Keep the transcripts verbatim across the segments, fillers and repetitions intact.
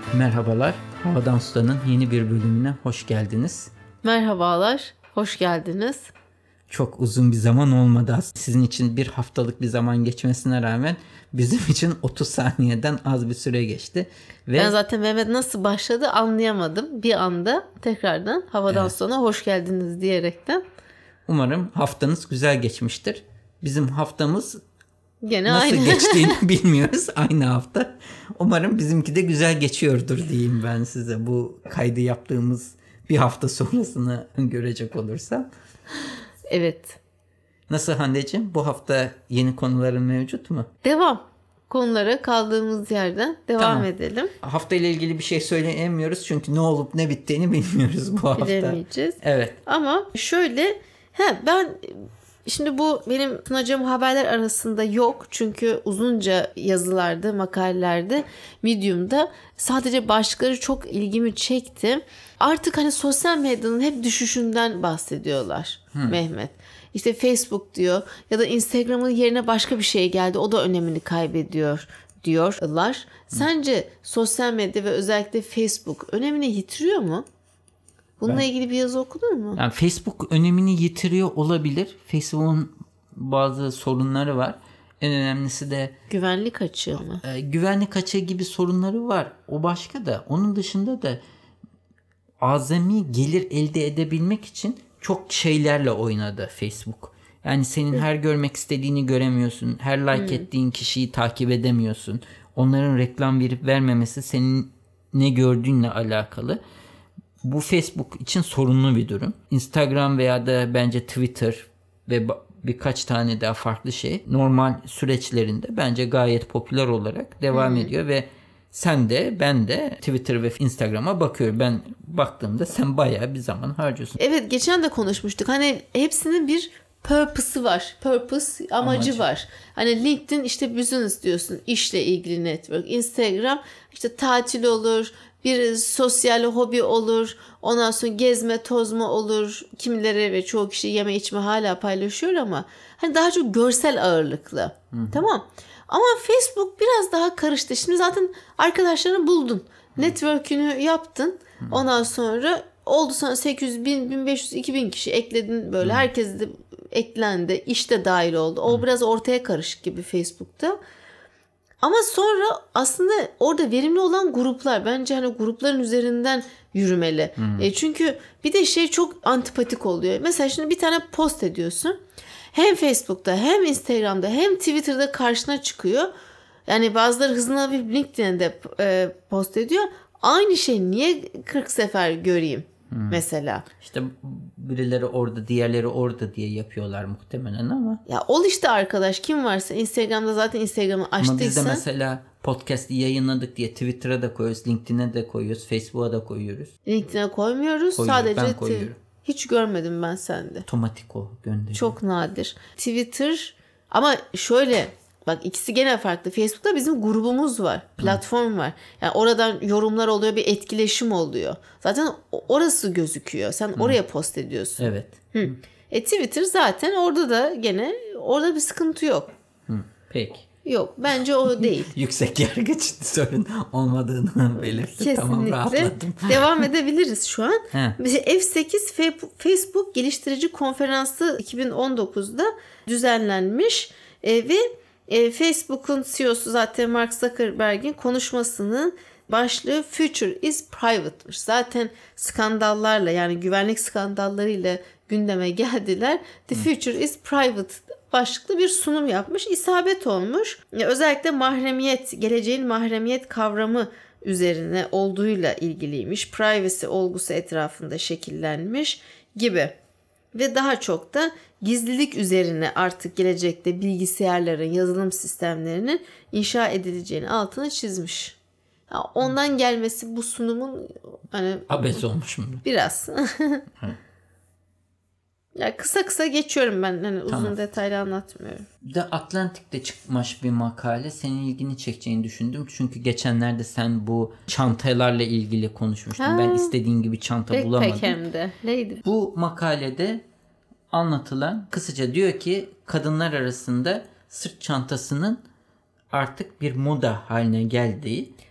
Merhabalar, Havadan Sudan'ın yeni bir bölümüne hoş geldiniz. Merhabalar, hoş geldiniz. Çok uzun bir zaman olmadı aslında. Sizin için bir haftalık bir zaman geçmesine rağmen bizim için otuz saniyeden az bir süre geçti. Ve ben zaten Mehmet nasıl başladı anlayamadım. Bir anda tekrardan Havadan evet. Sudan'a hoş geldiniz diyerekten. Umarım haftanız güzel geçmiştir. Bizim haftamız Gene nasıl aynı. geçtiğini bilmiyoruz aynı hafta. Umarım bizimki de güzel geçiyordur diyeyim ben size. Bu kaydı yaptığımız bir hafta sonrasını görecek olursam. Evet. Nasıl Hande'ciğim? Bu hafta yeni konuların mevcut mu? Devam. Konulara kaldığımız yerden devam tamam. edelim. Hafta ile ilgili bir şey söyleyemiyoruz çünkü ne olup ne bittiğini bilmiyoruz bu hafta. Bilemeyeceğiz. Evet. Ama şöyle, he, ben şimdi bu benim sunacağım haberler arasında yok. Çünkü uzunca yazılarda, makalelerde, Medium'da sadece başlıkları çok ilgimi çekti. Artık hani sosyal medyanın hep düşüşünden bahsediyorlar hmm. Mehmet. İşte Facebook diyor ya da Instagram'ın yerine başka bir şey geldi. O da önemini kaybediyor diyorlar. Hmm. Sence sosyal medya ve özellikle Facebook önemini yitiriyor mu? Bununla ben, ilgili bir yazı okudun mu? Yani Facebook önemini yitiriyor olabilir. Facebook'un bazı sorunları var. En önemlisi de güvenlik açığı mı? E, güvenlik açığı gibi sorunları var. O başka da. Onun dışında da azami gelir elde edebilmek için çok şeylerle oynadı Facebook. Yani senin her görmek istediğini göremiyorsun. Her like hmm. ettiğin kişiyi takip edemiyorsun. Onların reklam verip vermemesi senin ne gördüğünle alakalı. Bu Facebook için sorunlu bir durum. Instagram veya da bence Twitter ve birkaç tane daha farklı şey normal süreçlerinde bence gayet popüler olarak devam hmm. ediyor ve sen de ben de Twitter ve Instagram'a bakıyorum. Ben baktığımda sen bayağı bir zaman harcıyorsun. Evet, geçen de konuşmuştuk. Hani hepsinin bir purpose'ı var. Purpose amacı, amacı var. Hani LinkedIn işte business diyorsun. İşle ilgili network. Instagram işte tatil olur. Bir sosyal hobi olur. Ondan sonra gezme tozma olur. Kimileri ve çoğu kişi yeme içme hala paylaşıyor ama hani daha çok görsel ağırlıklı. Hı-hı. Tamam. Ama Facebook biraz daha karıştı. Şimdi zaten arkadaşlarını buldun. Hı. Network'ünü yaptın. Hı. Ondan sonra oldu sana sekiz yüz, bin, bin beş yüz, iki bin kişi ekledin. Böyle Hı. herkes de eklendi. İşte dahil oldu. O Hı. biraz ortaya karışık gibi Facebook'ta. Ama sonra aslında orada verimli olan gruplar. Bence hani grupların üzerinden yürümeli. E çünkü bir de şey çok antipatik oluyor. Mesela şimdi bir tane post ediyorsun. Hem Facebook'ta hem Instagram'da hem Twitter'da karşına çıkıyor. Yani bazıları hızına bir LinkedIn'de e, post ediyor. Aynı şeyi niye kırk sefer göreyim hmm. mesela? İşte birileri orada diğerleri orada diye yapıyorlar muhtemelen ama. Ya ol işte arkadaş, kim varsa Instagram'da zaten Instagram'ı açtıysa. Ama biz de mesela podcast'i yayınladık diye Twitter'a da koyuyoruz, LinkedIn'e de koyuyoruz, Facebook'a da koyuyoruz. LinkedIn'e koymuyoruz. Koyuyorum, sadece ben koyuyorum. T- hiç görmedim ben sende. Otomatik o gönderiyor. Çok nadir. Twitter ama şöyle bak, ikisi gene farklı. Facebook'ta bizim grubumuz var. Platform Hı. var. Yani oradan yorumlar oluyor, bir etkileşim oluyor. Zaten orası gözüküyor. Sen Hı. oraya post ediyorsun. Evet. Hı. E Twitter zaten orada da gene orada bir sıkıntı yok. Hı. Peki. Yok, bence o değil. Yüksek yargıç sorun olmadığını belirtti. Kesinlikle. Tamam, rahatladım. Devam edebiliriz şu an. He. F sekiz Facebook Geliştirici Konferansı iki bin on dokuzda düzenlenmiş e, ve e, Facebook'un C E O'su zaten Mark Zuckerberg'in konuşmasının başlığı Future is Private'mış. Zaten skandallarla, yani güvenlik skandallarıyla gündeme geldiler. The Future is Private başlıklı bir sunum yapmış. İsabet olmuş. Özellikle mahremiyet, geleceğin mahremiyet kavramı üzerine olduğuyla ilgiliymiş. Privacy olgusu etrafında şekillenmiş gibi. Ve daha çok da gizlilik üzerine artık gelecekte bilgisayarların, yazılım sistemlerinin inşa edileceğini altını çizmiş. Ya ondan gelmesi bu sunumun hani abes olmuş mu? Biraz. Ya kısa kısa geçiyorum ben. Hani tamam. Uzun detaylı anlatmıyorum. The Atlantic'te çıkmış bir makale senin ilgini çekeceğini düşündüm. Çünkü geçenlerde sen bu çantalarla ilgili konuşmuştun. Ha. Ben istediğin gibi çanta pek, bulamadım. Pek hem de. Neydi? Bu makalede anlatılan kısaca diyor ki kadınlar arasında sırt çantasının artık bir moda haline geldiği.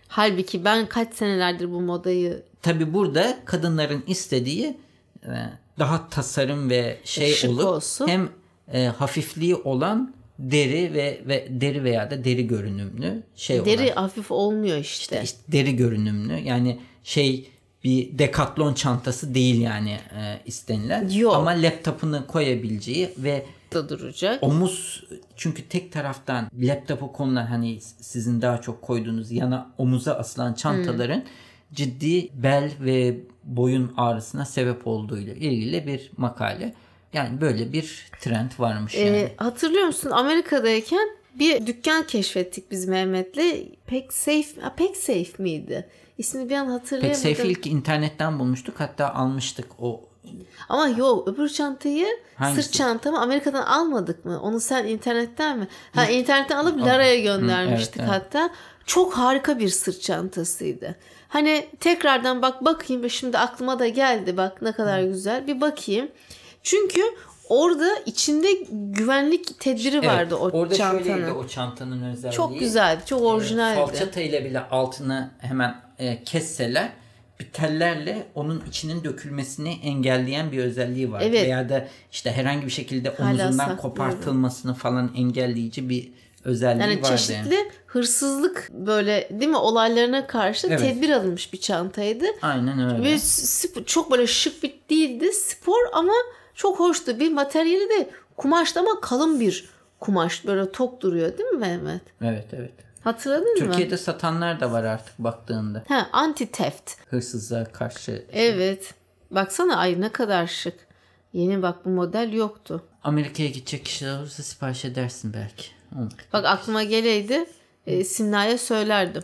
Halbuki ben kaç senelerdir bu modayı... Tabii burada kadınların istediği e, daha tasarım ve şey Şık olup olsun. hem e, hafifliği olan deri ve ve deri veya da deri görünümlü şey Deri olan. hafif olmuyor işte. İşte, işte deri görünümlü. Yani şey bir Decathlon çantası değil yani e, istenilen. Yok. Ama laptopunu koyabileceği ve da duracak. Omuz, çünkü tek taraftan laptopu konulan, hani sizin daha çok koyduğunuz yana omuza asılan çantaların hmm. ciddi bel ve boyun ağrısına sebep olduğuyla ilgili bir makale. Yani böyle bir trend varmış ee, yani. Hatırlıyor musun, Amerika'dayken bir dükkan keşfettik biz Mehmet'le. PacSafe, PacSafe miydi? İsmini bir an hatırlayamadım. PacSafe'i ilk internetten bulmuştuk, hatta almıştık o. Ama yok, öbür çantayı, hangisi? Sırt çantamı Amerika'dan almadık mı? Onu sen internetten mi? Ha, internetten alıp Lara'ya göndermiştik. Hı, evet, hatta. Evet. Çok harika bir sırt çantasıydı. Hani tekrardan bak bakayım, şimdi aklıma da geldi, bak ne kadar Hı. güzel. Bir bakayım. Çünkü orada içinde güvenlik tedbiri vardı, evet, o orada çantanın. Orada şöyleydi o çantanın özelliği. Çok güzeldi, çok orijinaldi. E, falçata ile bile altını hemen e, kesseler bir tellerle onun içinin dökülmesini engelleyen bir özelliği var. Evet. Veya da işte herhangi bir şekilde hala omuzundan saklıyorum. Kopartılmasını falan engelleyici bir özelliği yani vardı. Çeşitli yani. Hırsızlık böyle değil mi olaylarına karşı evet. tedbir alınmış bir çantaydı. Aynen öyle. Ve sp- çok böyle şık bir değildi, spor ama çok hoştu. Bir materyali de kumaştı ama kalın bir kumaş, böyle tok duruyor değil mi Mehmet? Evet evet. Hatırladın Türkiye'de mı? Türkiye'de satanlar da var artık baktığında. Ha, anti-theft. Hırsızlığa karşı. Evet. Baksana, ay ne kadar şık. Yeni bak, bu model yoktu. Amerika'ya gidecek kişiler olursa sipariş edersin belki. Bak aklıma geleydi e, Simna'ya söylerdim.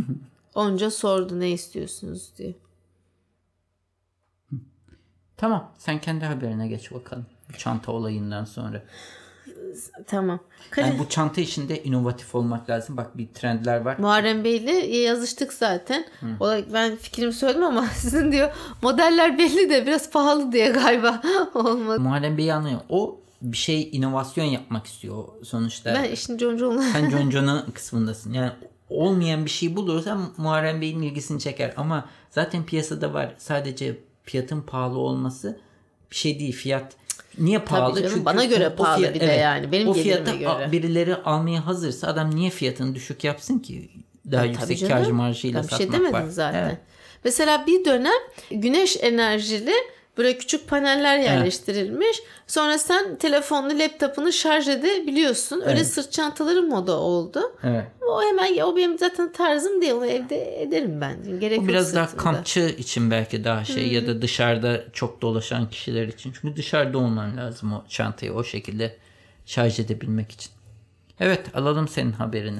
Onca sordu ne istiyorsunuz diye. Tamam, sen kendi haberine geç bakalım. Bu çanta olayından sonra. Tamam. Yani bu çanta işinde inovatif olmak lazım. Bak bir trendler var. Muharrem Bey'le yazıştık zaten. O, ben fikrimi söyledim ama sizin diyor modeller belli de biraz pahalı diye galiba olmadı. Muharrem Bey'i anlıyor. O bir şey inovasyon yapmak istiyor sonuçta. Ben işin concuğunu. Sen concunun kısmındasın. Yani olmayan bir şey bulursan Muharrem Bey'in ilgisini çeker. Ama zaten piyasada var. Sadece fiyatın pahalı olması bir şey değil. Fiyat niye pahalı? Tabii canım, çünkü bana göre o, pahalı o fiyat, bir de evet, yani. Benim o gelirime fiyata göre. Birileri almaya hazırsa adam niye fiyatını düşük yapsın ki? Daha ya, yüksek kâr marjıyla satmak var. Bir şey demedim zaten. Evet. Mesela bir dönem güneş enerjili böyle küçük paneller yerleştirilmiş. Evet. Sonra sen telefonunu, laptopunu şarj edebiliyorsun. Öyle evet. sırt çantaları moda oldu. Evet. O hemen, o benim zaten tarzım değil. Onu evde ederim ben. Gerek o biraz daha kampçı için belki daha şey hmm. ya da dışarıda çok dolaşan kişiler için. Çünkü dışarıda olman lazım o çantayı o şekilde şarj edebilmek için. Evet, alalım senin haberini.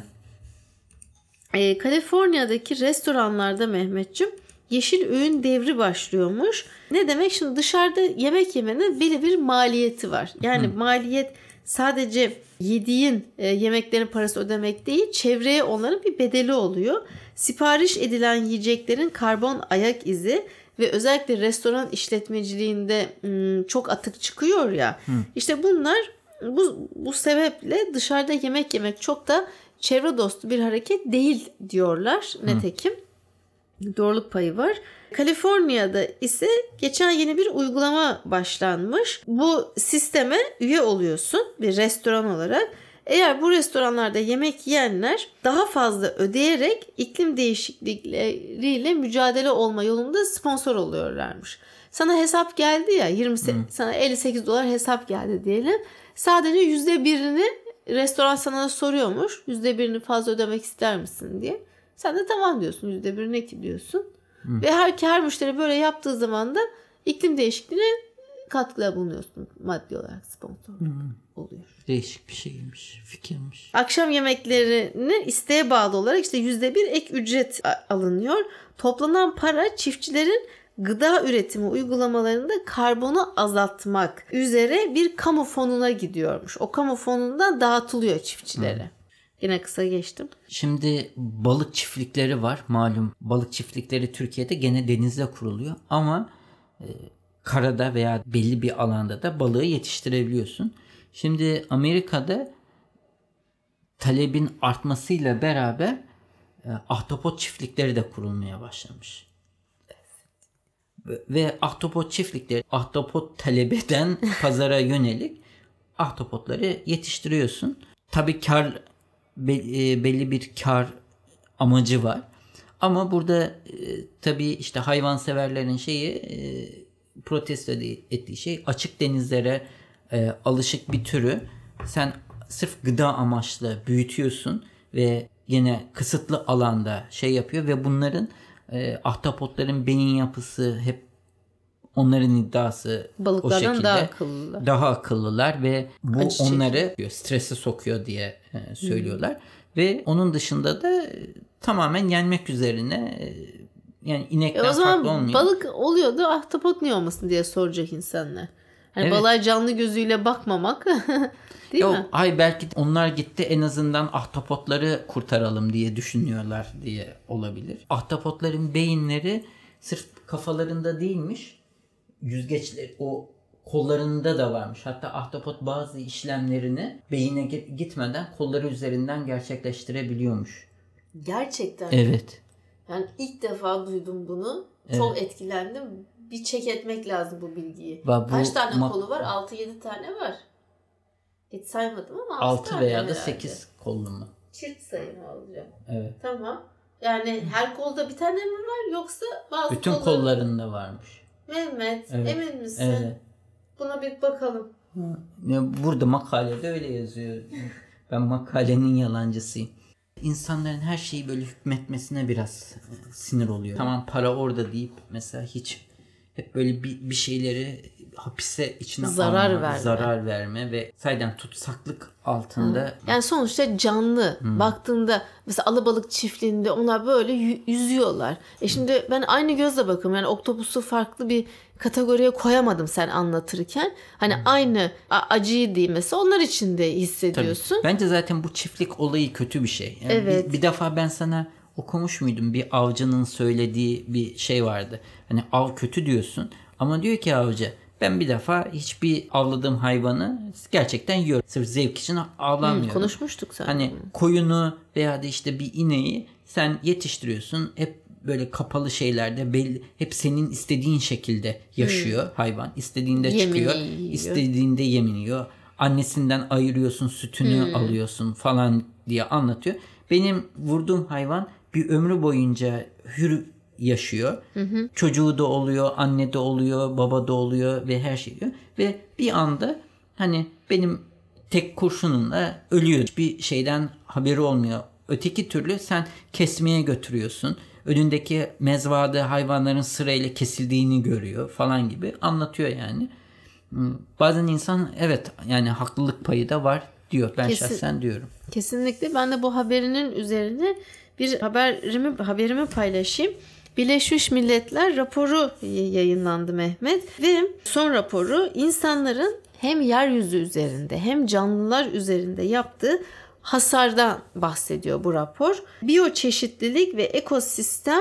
Ee, Kaliforniya'daki restoranlarda Mehmetciğim, yeşil öğün devri başlıyormuş. Ne demek? Şimdi dışarıda yemek yemenin belli bir maliyeti var. Yani Hı. maliyet sadece yediğin e, yemeklerin parası ödemek değil, çevreye onların bir bedeli oluyor. Sipariş edilen yiyeceklerin karbon ayak izi ve özellikle restoran işletmeciliğinde m, çok atık çıkıyor ya. Hı. İşte bunlar bu, bu sebeple dışarıda yemek yemek çok da çevre dostu bir hareket değil diyorlar. Hı. Nitekim doğruluk payı var. Kaliforniya'da ise geçen yeni bir uygulama başlanmış. Bu sisteme üye oluyorsun bir restoran olarak. Eğer bu restoranlarda yemek yiyenler daha fazla ödeyerek iklim değişiklikleriyle mücadele olma yolunda sponsor oluyorlarmış. Sana hesap geldi ya, yirmi hmm. sana elli sekiz dolar hesap geldi diyelim. Sadece yüzde birini restoran sana soruyormuş. Yüzde birini fazla ödemek ister misin diye. Sen de tamam diyorsun. Yüzde bir ne ki diyorsun. Hmm. Ve her, her müşteri böyle yaptığı zaman da iklim değişikliğine katkıda bulunuyorsun. Maddi olarak sponsor hmm. oluyor. Değişik bir şeymiş. Fikirmiş. Akşam yemeklerini isteğe bağlı olarak işte yüzde bir ek ücret alınıyor. Toplanan para çiftçilerin gıda üretimi uygulamalarında karbonu azaltmak üzere bir kamu fonuna gidiyormuş. O kamu fonundan dağıtılıyor çiftçilere. Hmm. Yine kısa geçtim. Şimdi balık çiftlikleri var. Malum balık çiftlikleri Türkiye'de gene denizde kuruluyor. Ama e, karada veya belli bir alanda da balığı yetiştirebiliyorsun. Şimdi Amerika'da talebin artmasıyla beraber e, ahtapot çiftlikleri de kurulmaya başlamış. Ve, ve ahtapot çiftlikleri ahtapot talep eden pazara yönelik ahtapotları yetiştiriyorsun. Tabii kar belli bir kar amacı var. Ama burada e, tabii işte hayvanseverlerin şeyi e, protesto ettiği şey açık denizlere e, alışık bir türü sen sırf gıda amaçlı büyütüyorsun ve yine kısıtlı alanda şey yapıyor ve bunların e, ahtapotların beyin yapısı hep onların iddiası balıklardan o şekilde daha akıllılar. Daha akıllılar ve bu Acı onları çekiyor. Strese sokuyor diye e, söylüyorlar. Hmm. Ve onun dışında da e, tamamen yenmek üzerine e, yani inekten e o zaman farklı olmuyor. Balık oluyordu, ahtapot niye olmasın diye soracak insanlar. Hani evet. Balığa canlı gözüyle bakmamak değil ya, mi? Ay belki onlar gitti en azından ahtapotları kurtaralım diye düşünüyorlar diye olabilir. Ahtapotların beyinleri sırf kafalarında değilmiş. Yüzgeçleri o kollarında da varmış. Hatta ahtapot bazı işlemlerini beyine gitmeden kolları üzerinden gerçekleştirebiliyormuş. Gerçekten. Evet. Yani ilk defa duydum bunu. Evet. Çok etkilendim. Bir check etmek lazım bu bilgiyi. Bu, Kaç tane ma- kolu var? altı yedi tane var. Hiç saymadım ama altı veya da sekiz kollu mu? Çift sayı mı olacak? Evet. Tamam. Yani her kolda bir tane mi var yoksa bazı bütün kolları... kollarında varmış. Mehmet, evet. Emin misin? Evet. Buna bir bakalım. Burada makalede öyle yazıyor. Ben makalenin yalancısıyım. İnsanların her şeyi böyle hükmetmesine biraz sinir oluyor. Tamam para orada deyip mesela hiç hep böyle bir, bir şeyleri hapise içine zarar alma, verme. zarar verme ve sayeden tutsaklık altında. Hı. Yani sonuçta canlı. Hı. Baktığında mesela alabalık çiftliğinde onlar böyle y- yüzüyorlar. E şimdi ben aynı gözle bakıyorum. Yani oktopusu farklı bir kategoriye koyamadım sen anlatırken. Hani Hı. aynı acıyı diyeyim mesela onlar için de hissediyorsun. Tabii. Bence zaten bu çiftlik olayı kötü bir şey. Yani evet. Bir, bir defa ben sana okumuş muydum? Bir avcının söylediği bir şey vardı. Hani av kötü diyorsun ama diyor ki avcı ben bir defa hiçbir avladığım hayvanı gerçekten yiyorum. Sırf zevk için avlamıyorum. Hmm, konuşmuştuk zaten. Hani koyunu veya da işte bir ineği sen yetiştiriyorsun. Hep böyle kapalı şeylerde belli, hep senin istediğin şekilde yaşıyor hmm. hayvan. İstediğinde yemini çıkıyor. Yiyor. İstediğinde yemini yiyor. Annesinden ayırıyorsun, sütünü hmm. alıyorsun falan diye anlatıyor. Benim vurduğum hayvan bir ömrü boyunca hür yaşıyor. Hı hı. Çocuğu da oluyor, anne de oluyor, baba da oluyor ve her şey diyor. Ve bir anda hani benim tek kurşunumla ölüyor. Hiçbir şeyden haberi olmuyor. Öteki türlü sen kesmeye götürüyorsun. Önündeki mezvada hayvanların sırayla kesildiğini görüyor falan gibi anlatıyor yani. Bazen insan evet yani haklılık payı da var diyor. Ben Kesin, şahsen diyorum. Kesinlikle. Ben de bu haberinin üzerine bir haberimi haberimi paylaşayım. Birleşmiş Milletler raporu yayınlandı Mehmet ve son raporu insanların hem yeryüzü üzerinde hem canlılar üzerinde yaptığı hasardan bahsediyor bu rapor. Biyoçeşitlilik ve ekosistem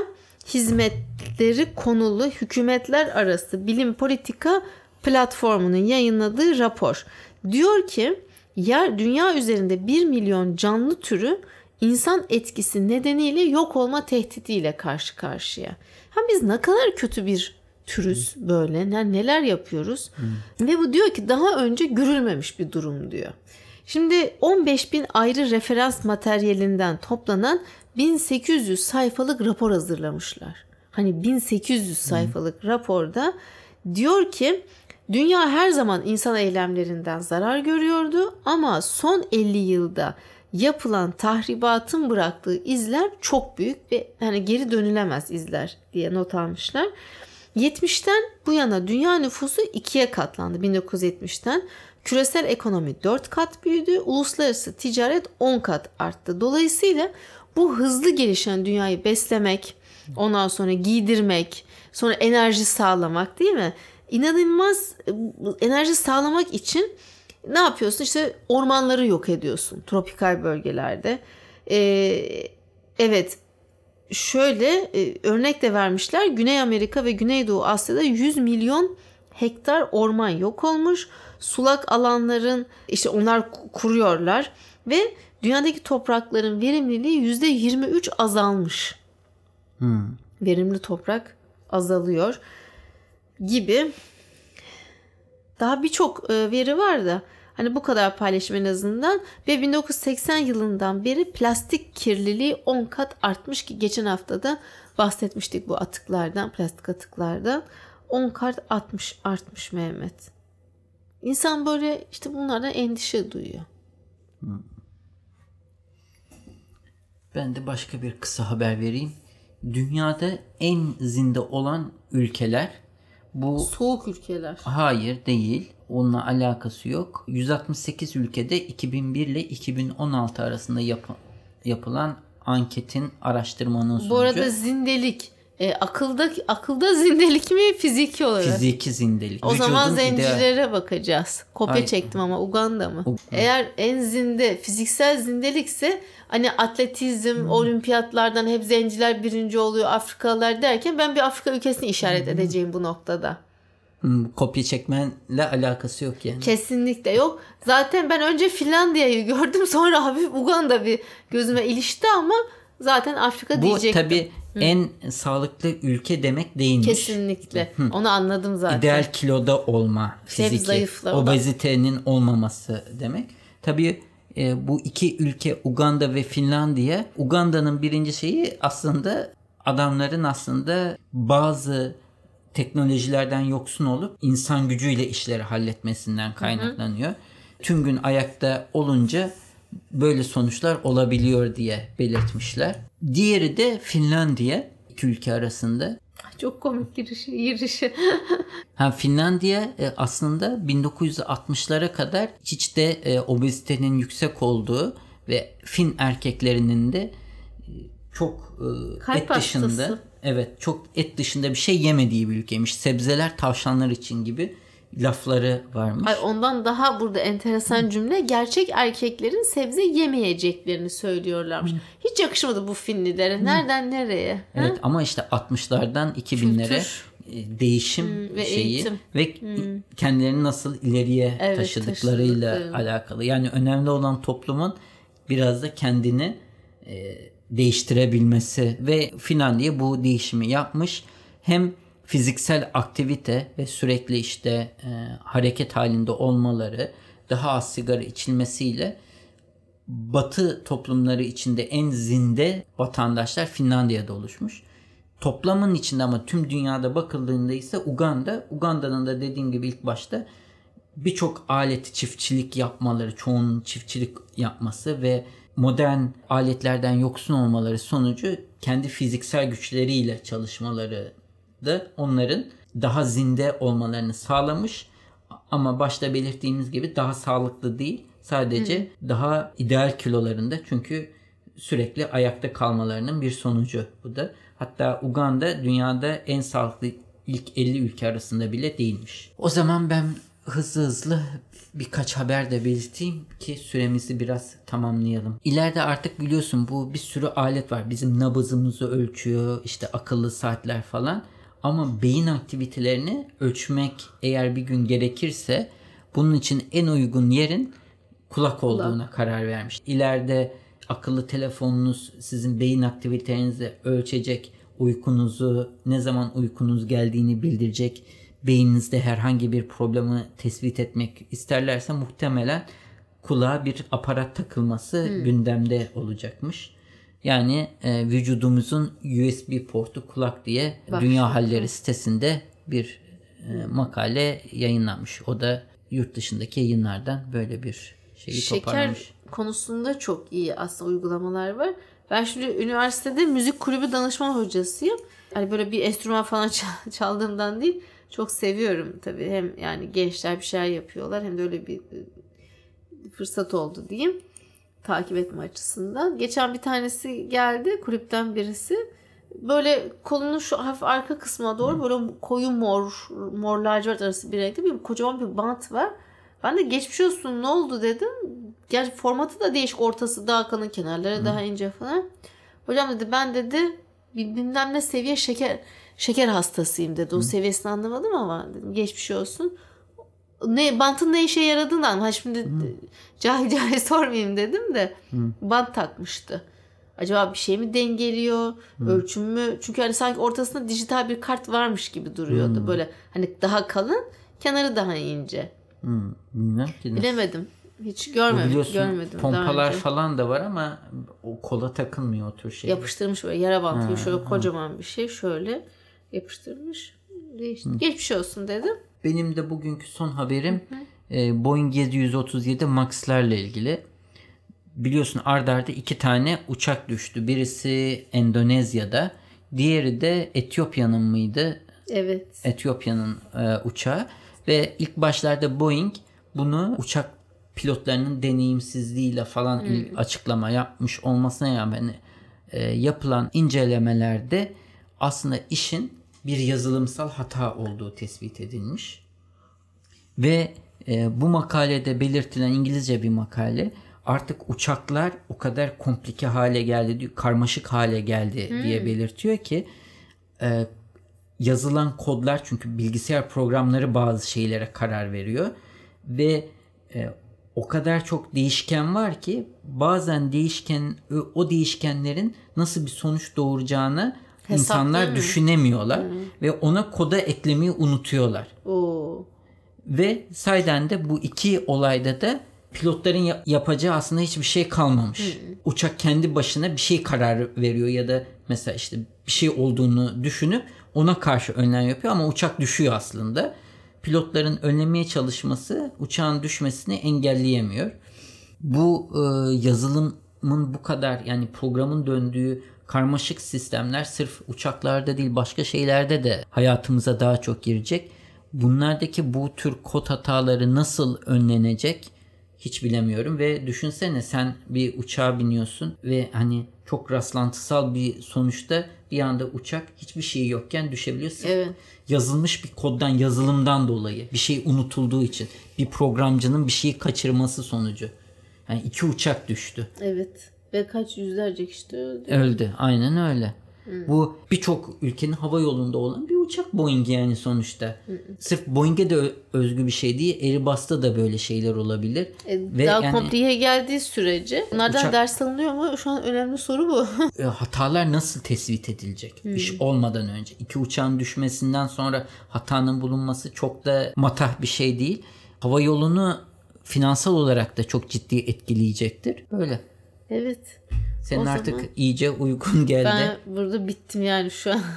hizmetleri konulu hükümetler arası bilim politika platformunun yayınladığı rapor. Diyor ki yer dünya üzerinde bir milyon canlı türü İnsan etkisi nedeniyle yok olma tehdidiyle karşı karşıya. Ha biz ne kadar kötü bir türüz böyle, neler yapıyoruz. Hmm. Ve bu diyor ki daha önce görülmemiş bir durum diyor. Şimdi on beş bin ayrı referans materyalinden toplanan bin sekiz yüz sayfalık rapor hazırlamışlar. Hani bin sekiz yüz sayfalık hmm. raporda diyor ki dünya her zaman insan eylemlerinden zarar görüyordu ama son elli yılda yapılan tahribatın bıraktığı izler çok büyük ve yani geri dönülemez izler diye not almışlar. yetmişten bu yana dünya nüfusu ikiye katlandı bin dokuz yüz yetmişten. Küresel ekonomi dört kat büyüdü, uluslararası ticaret on kat arttı. Dolayısıyla bu hızlı gelişen dünyayı beslemek, ondan sonra giydirmek, sonra enerji sağlamak değil mi? İnanılmaz enerji sağlamak için ne yapıyorsun? İşte ormanları yok ediyorsun tropikal bölgelerde. Ee, evet şöyle e, örnek de vermişler. Güney Amerika ve Güneydoğu Asya'da yüz milyon hektar orman yok olmuş. Sulak alanların işte onlar kuruyorlar. Ve dünyadaki toprakların verimliliği yüzde yirmi üç azalmış. Hmm. Verimli toprak azalıyor gibi. Daha birçok veri var da hani bu kadar paylaşım en azından. Ve bin dokuz yüz seksen yılından beri plastik kirliliği on kat artmış ki geçen hafta da bahsetmiştik bu atıklardan, plastik atıklardan. on kat artmış, artmış Mehmet. İnsan böyle işte bunlardan endişe duyuyor. Hmm. Ben de başka bir kısa haber vereyim. Dünyada en zinde olan ülkeler bu... Soğuk ülkeler. Hayır değil. Onunla alakası yok. yüz altmış sekiz ülkede iki bin bir ile iki bin on altı arasında yap- yapılan anketin, araştırmanın sonucu. Bu arada zindelik. E, akılda akılda zindelik mi fiziki olarak? Fiziki zindelik. O Vücudun zaman zencilere ideal... bakacağız. Kopya Hayır. çektim ama Uganda mı? U- Eğer en zinde fiziksel zindelikse hani atletizm, hmm. olimpiyatlardan hep zenciler birinci oluyor, Afrikalılar derken ben bir Afrika ülkesini işaret hmm. edeceğim bu noktada. Hmm, kopya çekmenle alakası yok yani. Kesinlikle yok. Zaten ben önce Finlandiya'yı gördüm, sonra hafif Uganda bir gözüme ilişti ama zaten Afrika bu diyecektim. Bu tabii Hı. en sağlıklı ülke demek değilmiş. Kesinlikle. Hı. Onu anladım zaten. İdeal kiloda olma, fiziki, obezitenin olmaması demek. Tabii e, bu iki ülke Uganda ve Finlandiya. Uganda'nın birinci şeyi aslında adamların aslında bazı teknolojilerden yoksun olup insan gücüyle işleri halletmesinden kaynaklanıyor. Hı hı. Tüm gün ayakta olunca böyle sonuçlar olabiliyor diye belirtmişler. Diğeri de Finlandiya, iki ülke arasında. Çok komik girişi, girişi. ha, Finlandiya aslında bin dokuz yüz altmışlara kadar hiç de e, obezitenin yüksek olduğu ve Fin erkeklerinin de çok e, Kalp et dışında, hastası. evet, çok et dışında bir şey yemediği bir ülkeymiş. Sebzeler tavşanlar için gibi lafları varmış. Ay, ondan daha burada enteresan cümle, gerçek erkeklerin sebze yemeyeceklerini söylüyorlarmış. Hı. Hiç yakışmadı bu Finlilere. Nereden nereye? Evet, ha? ama işte altmışlardan iki binlere Kültür. değişim hmm, ve şeyi eğitim. Ve hmm. kendilerini nasıl ileriye evet, taşıdıklarıyla taşıdık. alakalı. Yani önemli olan toplumun biraz da kendini e, değiştirebilmesi ve Finlandiya bu değişimi yapmış. Hem fiziksel aktivite ve sürekli işte e, hareket halinde olmaları, daha az sigara içilmesiyle Batı toplumları içinde en zinde vatandaşlar Finlandiya'da oluşmuş. Toplamın içinde ama tüm dünyada bakıldığında ise Uganda, Uganda'nın da dediğim gibi ilk başta birçok aleti çiftçilik yapmaları, çoğunun çiftçilik yapması ve modern aletlerden yoksun olmaları sonucu kendi fiziksel güçleriyle çalışmaları da onların daha zinde olmalarını sağlamış. Ama başta belirttiğimiz gibi daha sağlıklı değil. Sadece Hı. daha ideal kilolarında, çünkü sürekli ayakta kalmalarının bir sonucu bu da. Hatta Uganda dünyada en sağlıklı ilk elli ülke arasında bile değilmiş. O zaman ben hızlı hızlı birkaç haber de belirteyim ki süremizi biraz tamamlayalım. İleride artık biliyorsun bu bir sürü alet var. Bizim nabızımızı ölçüyor, işte akıllı saatler falan. Ama beyin aktivitelerini ölçmek eğer bir gün gerekirse bunun için en uygun yerin kulak olduğuna kulak. karar vermiş. İleride akıllı telefonunuz sizin beyin aktivitelerinizi ölçecek, uykunuzu, ne zaman uykunuz geldiğini bildirecek, beyninizde herhangi bir problemi tespit etmek isterlerse muhtemelen kulağa bir aparat takılması hmm. gündemde olacakmış. Yani e, vücudumuzun U S B portu kulak diye Bak. Dünya Halleri sitesinde bir e, makale yayınlanmış. O da yurt dışındaki yayınlardan böyle bir şeyi Şeker toparlamış. Şeker konusunda çok iyi aslında uygulamalar var. Ben şimdi üniversitede müzik kulübü danışman hocasıyım. Hani böyle bir enstrüman falan çaldığımdan değil. Çok seviyorum tabii. Hem yani gençler bir şeyler yapıyorlar, hem de öyle bir fırsat oldu diyeyim. Takip etme açısından. Geçen bir tanesi geldi, kulüpten birisi. Böyle kolunun şu hafif arka kısmına doğru böyle koyu mor, mor lacivert arası bir renkte bir kocaman bir bant var. Ben de geçmiş olsun ne oldu dedim. Gerçi formatı da değişik, ortası daha kalın, kenarları Hı. daha ince falan. Hocam dedi ben dedi bilmem ne seviye şeker şeker hastasıyım dedi. O Hı. seviyesini anlamadım ama dedim geçmiş olsun. ne bantın ne işe yaradığını anlamadım. Ha şimdi hmm. cahil cahil sormayayım dedim de hmm. bant takmıştı. Acaba bir şey mi dengeliyor? Hmm. Ölçüm mü? Çünkü hani sanki ortasında dijital bir kart varmış gibi duruyordu. Hmm. Böyle hani daha kalın, kenarı daha ince. Hmm. Bilmem ki. Bilemedim. Hiç görmedim. görmedim pompalar falan da var ama o kola takılmıyor o tür şey. Yapıştırmış böyle yara bantı gibi şöyle ha. kocaman bir şey şöyle yapıştırmış. Değişti. Hmm. Geçmiş olsun dedim. Benim de bugünkü son haberim e, Boeing yedi yüz otuz yedi Max'lerle ilgili. Biliyorsun ard arda iki tane uçak düştü. Birisi Endonezya'da, diğeri de Etiyopya'nın mıydı? Evet. Etiyopya'nın e, uçağı ve ilk başlarda Boeing bunu uçak pilotlarının deneyimsizliğiyle falan hmm. ilk açıklama yapmış olmasına rağmen e, yapılan incelemelerde aslında işin bir yazılımsal hata olduğu tespit edilmiş. Ve e, bu makalede belirtilen İngilizce bir makale, artık uçaklar o kadar komplike hale geldi, karmaşık hale geldi hmm. diye belirtiyor ki e, yazılan kodlar, çünkü bilgisayar programları bazı şeylere karar veriyor ve e, o kadar çok değişken var ki bazen değişken o değişkenlerin nasıl bir sonuç doğuracağını insanlar mi? düşünemiyorlar hmm. ve ona koda eklemeyi unutuyorlar. Oo. Ve sayeden de bu iki olayda da pilotların yapacağı aslında hiçbir şey kalmamış. Hmm. Uçak kendi başına bir şey karar veriyor ya da mesela işte bir şey olduğunu düşünüp ona karşı önlem yapıyor ama uçak düşüyor aslında. Pilotların önlemeye çalışması uçağın düşmesini engelleyemiyor. Bu e, yazılımın bu kadar, yani programın döndüğü karmaşık sistemler sırf uçaklarda değil başka şeylerde de hayatımıza daha çok girecek. Bunlardaki bu tür kod hataları nasıl önlenecek hiç bilemiyorum ve düşünsene sen bir uçağa biniyorsun ve hani çok rastlantısal bir sonuçta bir anda uçak hiçbir şey yokken düşebiliyor. Evet. Yazılmış bir koddan, yazılımdan dolayı, bir şey unutulduğu için, bir programcının bir şeyi kaçırması sonucu. Yani iki uçak düştü. Evet. Ve kaç yüzlerce kişi öldü. Öldü. Aynen öyle. Hmm. Bu birçok ülkenin hava yolunda olan bir uçak Boeing yani sonuçta. Hmm. Sırf Boeing'e de öözgü bir şey değil. Airbus'ta da böyle şeyler olabilir. E, Ve daha yani, komplike geldiği sürece bunlardan uçak, ders alınıyor mu? Şu an önemli soru bu. Hatalar nasıl tespit edilecek? Hmm. İş olmadan önce. İki uçağın düşmesinden sonra hatanın bulunması çok da matah bir şey değil. Hava yolunu finansal olarak da çok ciddi etkileyecektir. Böyle. Evet. Senin o artık zaman iyice uykun geldi. Ben burada bittim yani şu an.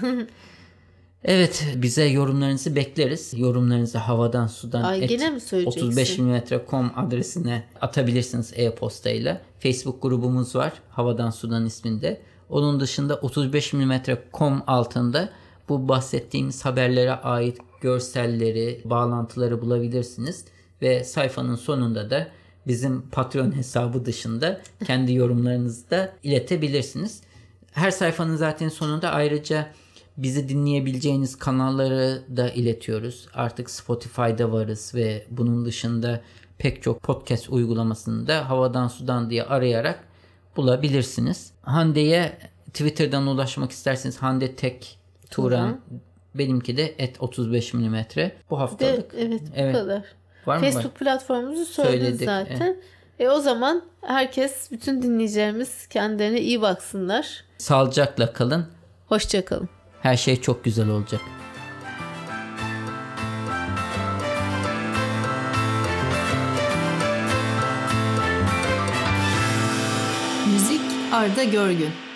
Evet, bize yorumlarınızı bekleriz. Yorumlarınızı havadan sudan Ay, gene mi söyleyeceksin? otuz beş milimetre nokta com adresine atabilirsiniz e-postayla. Facebook grubumuz var, Havadan Sudan isminde. Onun dışında otuz beş milimetre nokta com altında bu bahsettiğimiz haberlere ait görselleri, bağlantıları bulabilirsiniz. Ve sayfanın sonunda da bizim Patreon hesabı dışında kendi yorumlarınızı da iletebilirsiniz. Her sayfanın zaten sonunda ayrıca bizi dinleyebileceğiniz kanalları da iletiyoruz. Artık Spotify'da varız ve bunun dışında pek çok podcast uygulamasında Havadan Sudan diye arayarak bulabilirsiniz. Hande'ye Twitter'dan ulaşmak isterseniz Hande Tek Turan, benimki de et otuz beş milimetre. Bu haftalık. De, evet, evet bu kadar. Var Facebook mı? platformumuzu söyledik, söyledik zaten. Evet. E o zaman herkes, bütün dinleyicilerimiz kendilerine iyi baksınlar. Sağlıcakla kalın. Hoşça kalın. Her şey çok güzel olacak. Müzik Arda Görgün.